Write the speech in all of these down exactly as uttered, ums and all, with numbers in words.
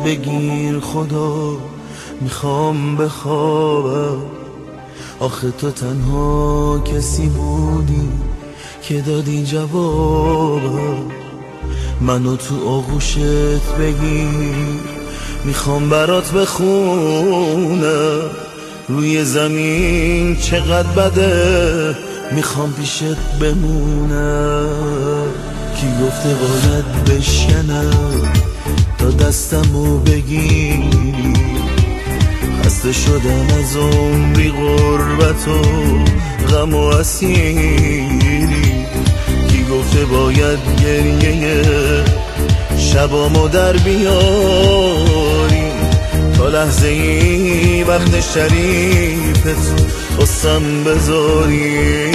بگیر خدا، میخوام بخوابم. آخه تو تنها کسی بودی که دادی جوابم. منو تو آغوشت بگیر، میخوام برات بخونم. روی زمین چقدر بده، میخوام پیشت بمونم. کی گفته باید بشکنم تا دستمو بگیری؟ خسته شدم از عمری غربت و غم و اسیری. کی گفته باید گریه شبامو در بیاری؟ تا لحظه ای وقت شریفت قصم بذاری.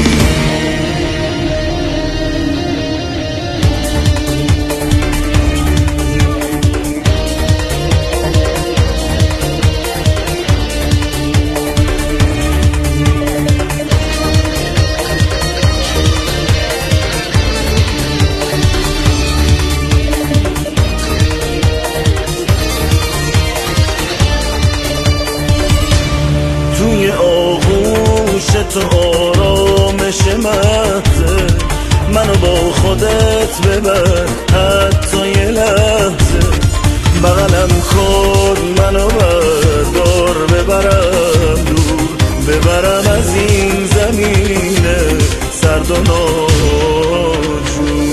توی آغوش تو آرامش مهده، منو با خودت ببر حتی یه لحظه. بغلم کن منو بردار، ببرم دور، ببرم از این زمین سرد و ناجور.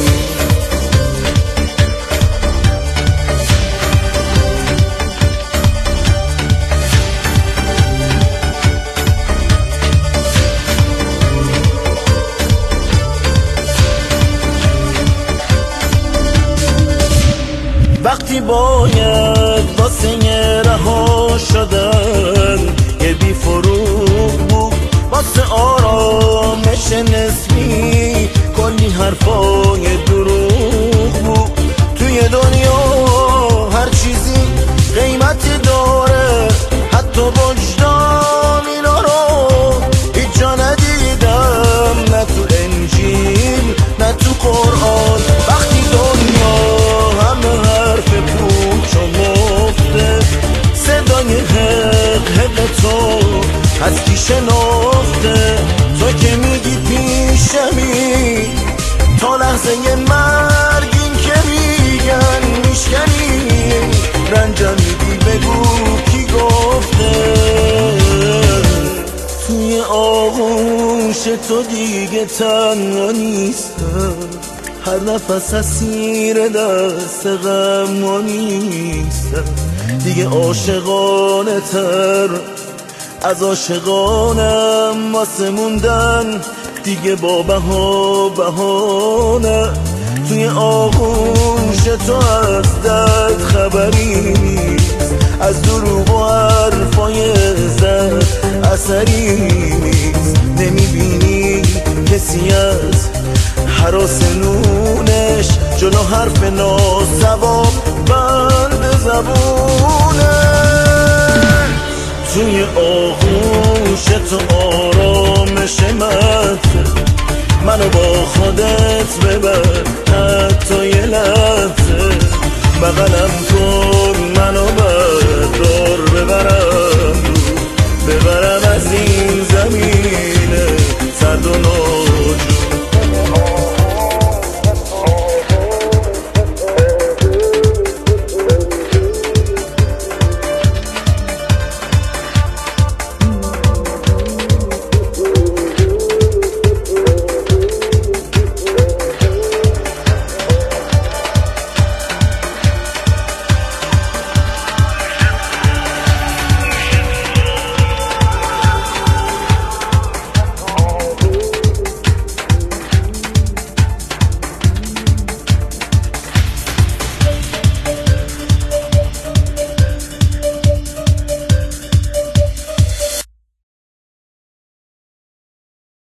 وقتی باید واسه یه رها شدن یه بی فروغ بود، واسه آرامش نسبی کلی حرفای دروغ بود. توی دنیا هر چیزی قیمتی داره، حتی وجدان اینا رو هیچ جا ندیدم، نه تو انجیل نه تو قرآن. وقتی دنیا همه حرف پوچ و مفته، صدای حق حق تو از کی شناخته؟ تو که میگی پیشمی تا لحظه مرگ، این که میگن میشکنی رنجم میدی، بگو کی گفته؟ توی آغوش تو دیگه تنها نیستم، هر نفس اسیر دست غم و نیستم. دیگه عاشقانه تر از عاشقانم واسه موندن، دیگه با بها بهانه. توی آغوش تو از درد خبری نیست، از دروغ و حرفای زد اثری نیست. نمیبینی کسی از حراس نونش جلو حرف ناسواب بند زبونه. توی آغوش تو آرامش مهده، منو با خودت ببر حتی یه لحظه. بغلم